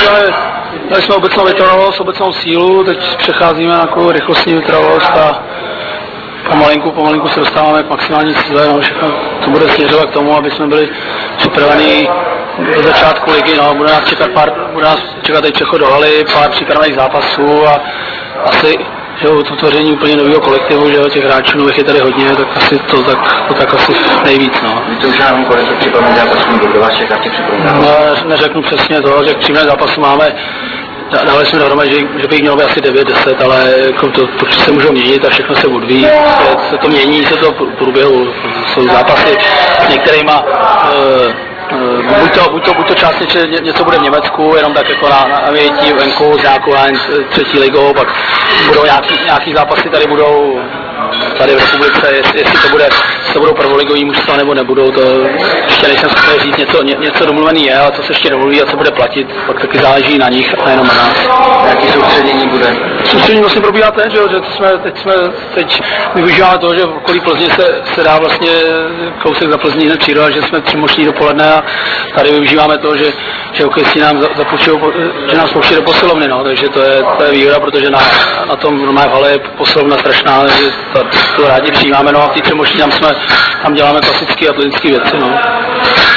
Dali jsme obecnou vytrvalost, obecnou sílu, teď přecházíme na takovou rychlostní vytrvalost a pomalinku se dostáváme k maximální síle, no, všechno to bude směřovat k tomu, aby jsme byli připraveni do začátku ligy, no, bude nás čekat teď přechod do haly, pár připravených zápasů a asi že to tvoření úplně nového kolektivu, že těch hráčů nových je tady hodně, tak asi to tak asi nejvíc, no. Víte už nám kolik to připravených zápasů do vás čekat těch připravených? No, neřeknu přesně to, že přímé zápasy máme. Dali jsme dohromady, že by jich mělo být asi 9-10, ale jako to se můžou měnit a všechno se odvíjí. Se to mění, se to v průběhu, jsou zápasy s některýma, buď to částečně něco bude v Německu, jenom tak jako na větí venku s nějakou třetí ligou, pak budou nějaký zápasy tady v republice, jestli to budou prvoligový mužstva nebo nebudou, to ještě nejsem schopný říct, něco domluvený je, ale co se ještě domluví a co bude platit, pak taky záleží na nich a nejenom na nás. Jaký soustředění bude? Soustředění vlastně probíhá teď, že teď využíváme toho, že v okolí Plzně se dá vlastně kousek za Plzní hned příroda, že jsme třemoční dopoledne a tady využíváme to, že hokejistí nám zapůjčují, že nás pouští do posilovny, no, takže to je výhoda, protože na tom normálně v hale je posilovna strašná, takže to rádi přijímáme, no a v té třemoční tam děláme klasické atletické věci, no.